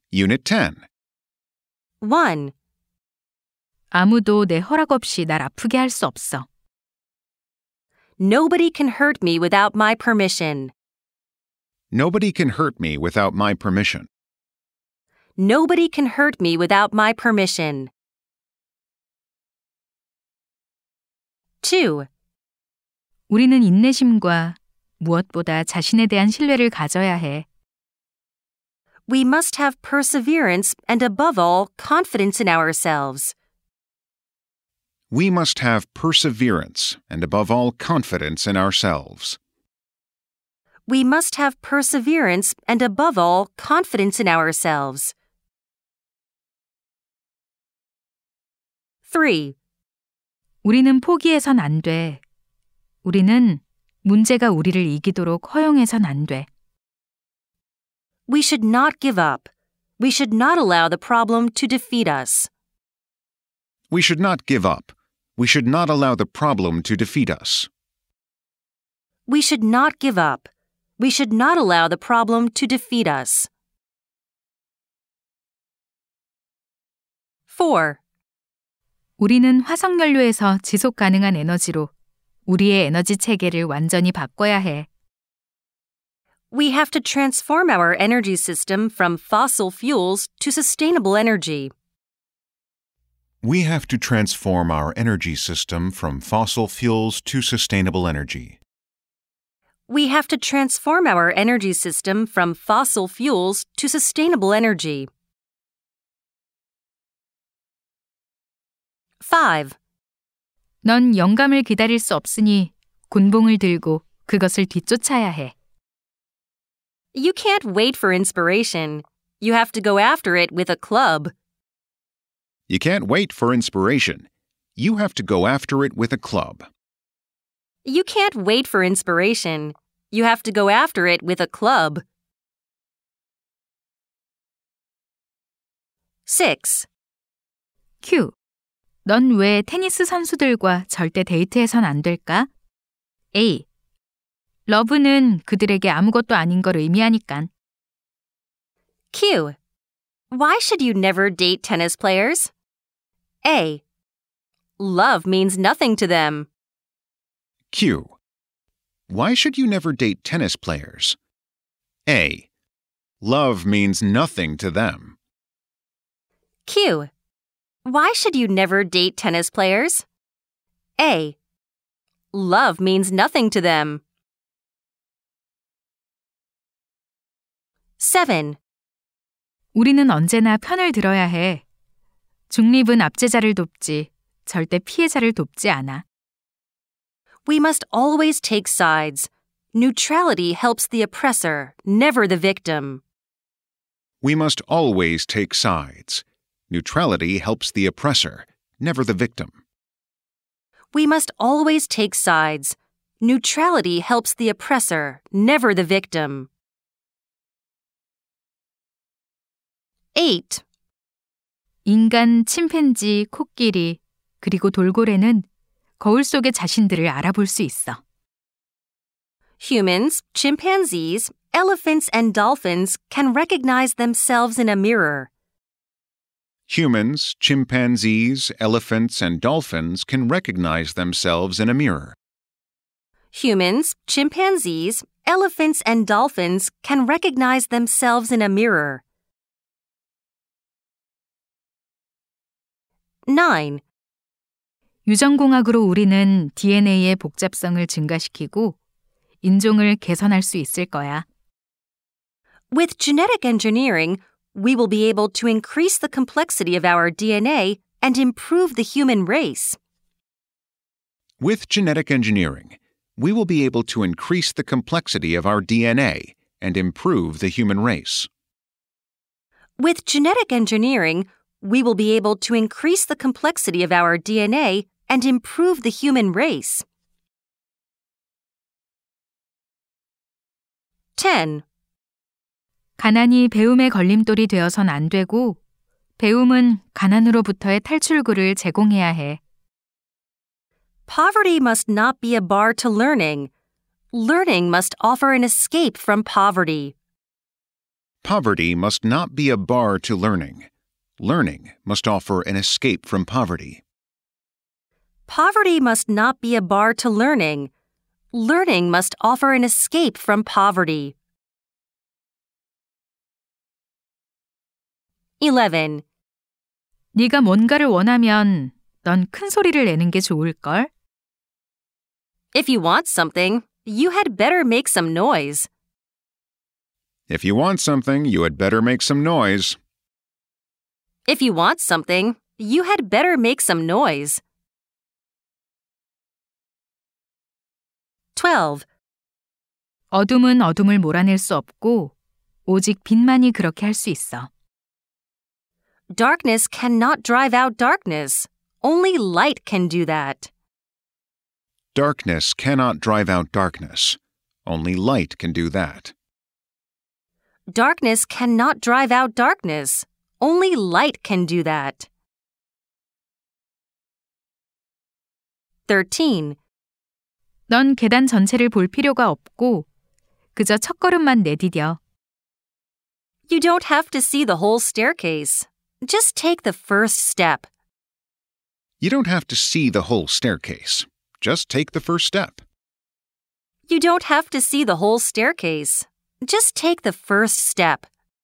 Unit 10. 1. 아무도 내 허락 없이 날 아프게 할 수 없어. Nobody can hurt me without my permission. Nobody can hurt me without my permission. Nobody can hurt me without my permission. 2. 우리는 인내심과 무엇보다 자신에 대한 신뢰를 가져야 해. We must have perseverance and above all, confidence in ourselves. We must have perseverance and above all confidence in ourselves. We must have perseverance and above all, confidence in ourselves. 3. 우리는 포기해선 안 돼. 우리는 문제가 우리를 이기도록 허용해선 안 돼. We should not give up. We should not allow the problem to defeat us. We should not give up. We should not allow the problem to defeat us. We should not give up. We should not allow the problem to defeat us. 4. 우리는 화석연료에서 지속 가능한 에너지로 우리의 에너지 체계를 완전히 바꿔야 해. We have to transform our energy system from fossil fuels to sustainable energy. We have to transform our energy system from fossil fuels to sustainable energy. We have to transform our energy system from fossil fuels to sustainable energy. 5. 넌 영감을 기다릴 수 없으니 곤봉을 들고 그것을 뒤쫓아야 해. You can't wait for inspiration. You have to go after it with a club. You can't wait for inspiration. You have to go after it with a club. You can't wait for inspiration. You have to go after it with a club. 6. Q. 넌 왜 테니스 선수들과 절대 데이트해선 안 될까? A. 러브는 그들에게 아무것도 아닌 걸 의미하니깐. Q. Why should you never date tennis players? A. Love means nothing to them. Q. Why should you never date tennis players? A. Love means nothing to them. Q. Why should you never date tennis players? A. Love means nothing to them. 7. 우리는 언제나 편을 들어야 해. 중립은 압제자를 돕지 절대 피해자를 돕지 않아. We must always take sides. Neutrality helps the oppressor, never the victim. We must always take sides. Neutrality helps the oppressor, never the victim. We must always take sides. Neutrality helps the oppressor, never the victim. 8. 인간, 침팬지, 코끼리, 그리고 돌고래는 거울 속의 자신들을 알아볼 수 있어. Humans, chimpanzees, elephants, and dolphins can recognize themselves in a mirror. Humans, chimpanzees, elephants, and dolphins can recognize themselves in a mirror. Humans, chimpanzees, elephants, and dolphins can recognize themselves in a mirror. 9. 유전공학으로 우리는 DNA의 복잡성을 증가시키고 인종을 개선할 수 있을 거야. With genetic engineering, we will be able to increase the complexity of our DNA and improve the human race. With genetic engineering, we will be able to increase the complexity of our DNA and improve the human race. With genetic engineering, we will be able to increase the complexity of our DNA and improve the human race. 10. 가난이 배움의 걸림돌이 되어선 안 되고 배움은 가난으로부터의 탈출구를 제공해야 해. Poverty must not be a bar to learning. Learning must offer an escape from poverty. Poverty must not be a bar to learning. Learning must offer an escape from poverty. Poverty must not be a bar to learning. Learning must offer an escape from poverty. 11. 네가 뭔가를 원하면 넌 큰 소리를 내는 게 좋을걸? If you want something, you had better make some noise. If you want something, you had better make some noise. If you want something, you had better make some noise. 12. 어둠은 어둠을 몰아낼 수 없고 오직 빛만이 그렇게 할 수 있어. Darkness cannot drive out darkness. Only light can do that. Darkness cannot drive out darkness. Only light can do that. Darkness cannot drive out darkness. Only light can do that. 13. 넌 계단 전체를 볼 필요가 없고 그저 첫걸음만 내디뎌. You don't have to see the whole staircase. Just take the first step. You don't have to see the whole staircase. Just take the first step. You don't have to see the whole staircase. Just take the first step.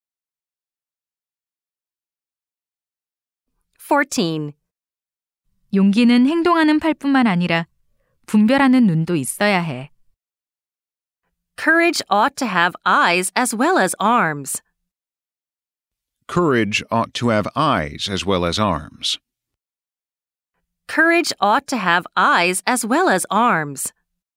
14. 용기는 행동하는 팔뿐만 아니라 분별하는 눈도 있어야 해. Courage ought to have eyes as well as arms. Courage ought to have eyes as well as arms. Courage ought to have eyes as well as arms.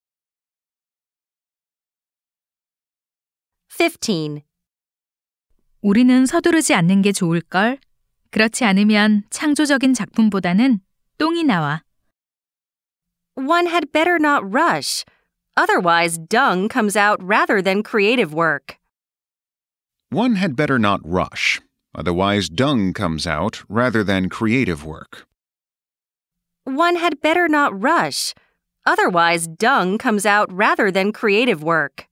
15. 우리는 서두르지 않는 게 좋을걸? 그렇지 않으면 창조적인 작품보다는 똥이 나와. One had better not rush. Otherwise, dung comes out rather than creative work. One had better not rush. Otherwise, dung comes out rather than creative work. One had better not rush. Otherwise, dung comes out rather than creative work.